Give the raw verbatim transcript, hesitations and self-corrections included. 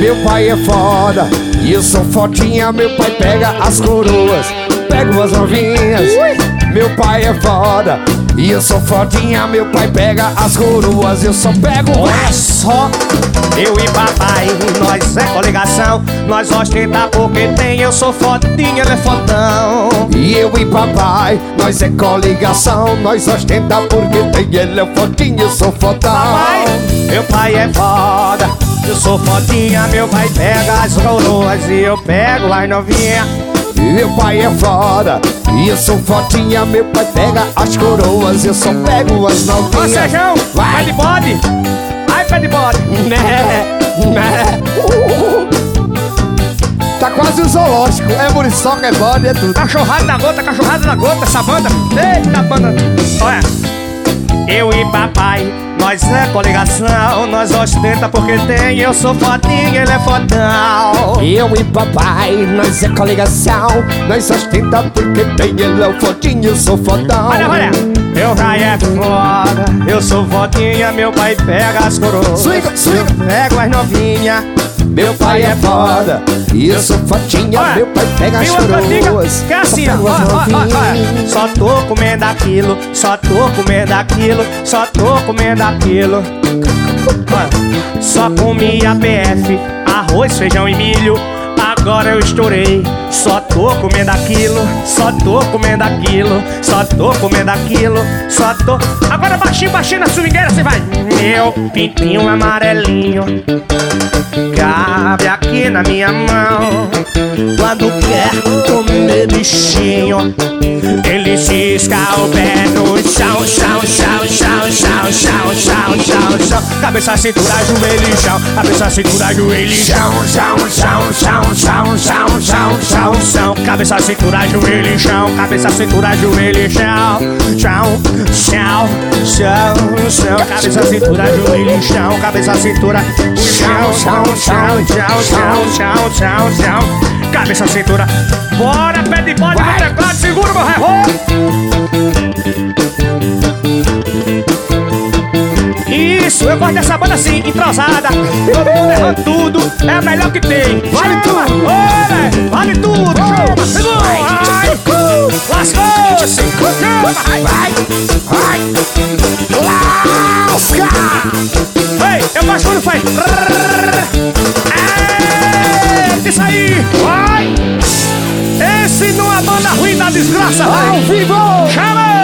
Meu pai é foda e eu sou fodinha. Meu pai pega as coroas, pega as novinhas. Meu pai é foda e eu sou fodinha. Meu pai pega as coroas, eu só pego. Olha só, eu e papai, nós é coligação. Nós ostenta porque tem, eu sou fodinha, ele é fodão. E eu e papai, nós é coligação. Nós ostenta porque tem, ele é fodinha, eu sou fodão. Papai, meu pai é foda, eu sou fodinha. Meu pai pega as coroas e eu pego as novinhas. Meu pai é foda e eu sou fodinha. Meu pai pega as coroas, eu só pego as novinhas. Ô Sejão, vai de bode, vai pé de bode. Né, né. Tá quase um zoológico. É muriçoca, é bode, é tudo. Cachorrada da gota, cachorrada da gota, essa banda. Eita banda. Olha, eu e papai, nós é coligação. Nós ostenta porque tem, eu sou fodinha, ele é fodão. Eu e papai, nós é coligação. Nós ostenta porque tem, ele é o fodinho, eu sou fodão. Olha, olha, meu pai é foda, eu sou fodinha. Meu pai pega as coroas, Swinga, swinga. eu pego as novinhas. Meu pai é foda e eu sou fodinha. Olha, meu pai pega as tem uma cantiga coroas, que é assim, ó, só pego ó, as ó, ó, novinhas. ó. Só tô comendo aquilo, só tô comendo aquilo, só tô comendo aquilo. Ó, só comia P F, arroz, feijão e milho. Agora eu estourei, só tô comendo aquilo, só tô comendo aquilo, só tô comendo aquilo, só tô. Agora baixinho, baixinho na swingueira, você vai. Meu pintinho amarelinho cabe aqui na minha mão. Quando quer comer bichinho, ele cisca o pé no chão, chão, chão, chão, chão, chão, chão, chão, chão. Cabeça, cintura, joelho, chão. Cabeça, cintura, joelho, chão, chão, chão, chão, chão, chão, chão, chão, chão. Cabeça, cintura, joelho, chão. Cabeça, cintura, joelho, chão, chão, chão, chão, chão. Cabeça, cintura, joelho, chão. Cabeça, cintura, chão, chão, chão, chão, chão, chão, chão, chão. Cabeça, cintura. Bora, pé de bode no teclado, segura meu revólver. Isso, eu gosto dessa banda assim, entrosada. Todo mundo errando tudo, é a melhor que tem. Vale tudo, olha, vale tudo. Chama, segura, ai, lascou-se. Chama, vai, vai, vai, lasca. Ei, eu baixo quando faz. É, isso aí, vai. Esse não é banda ruim da desgraça, vai. Ao vivo! Chama!